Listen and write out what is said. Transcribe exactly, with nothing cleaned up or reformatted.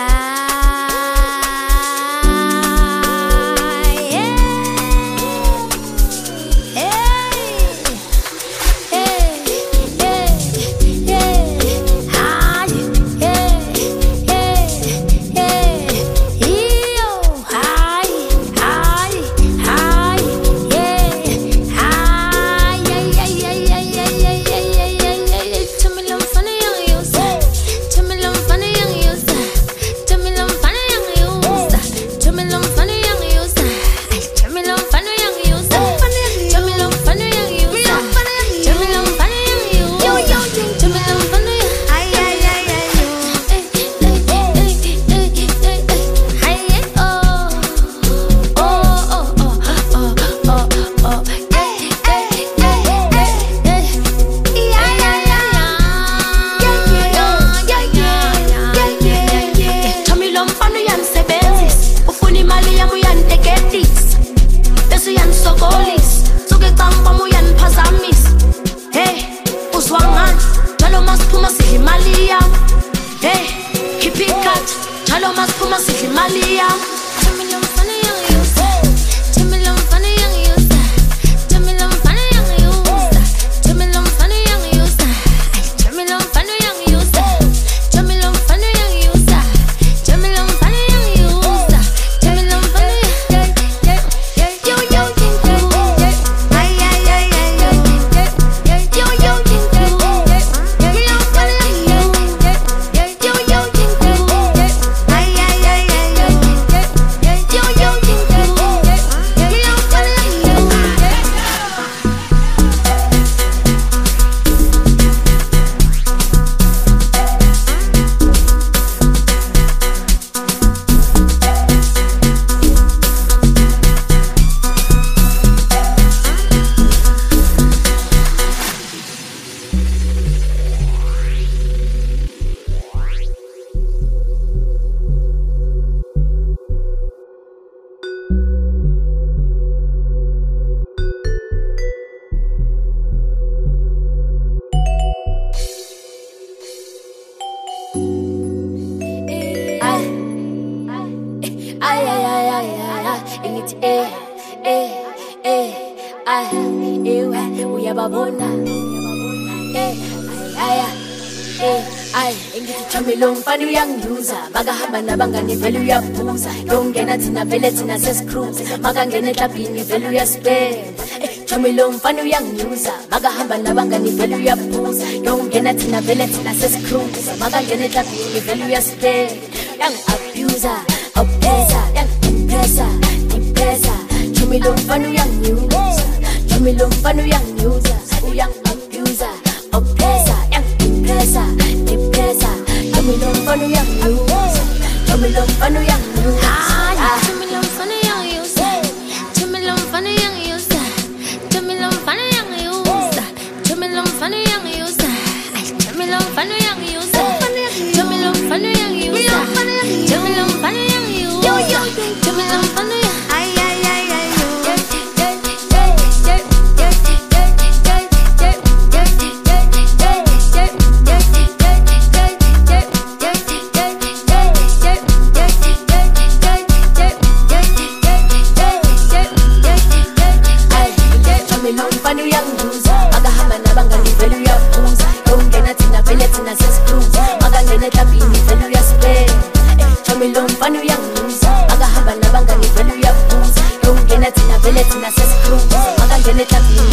Bangani velu ya puza yongena thina vele thina sescruise makangene eklabhini velu ya spend Chomilo mfano yangiuza makahamba nabangani velu ya puza yongena thina vele thina sescruise makangene eklabhini velu ya spend yang abuser oppressor yang impressor depressor Chomilo mfano yangiuza Chomilo mfano yangiuza uyang abuser oppressor yang impressor depressor Chomilo mfano yangiuza Chomilum fun young you. Chomilum fun young you. Chomilum fun young you. Chomilum fun young you. Chomilum fun young you. Chomilum fun young you. Chomilum fun young you. Chomilum fun young you. Chomilum fun young. Ay ay ay ay. Let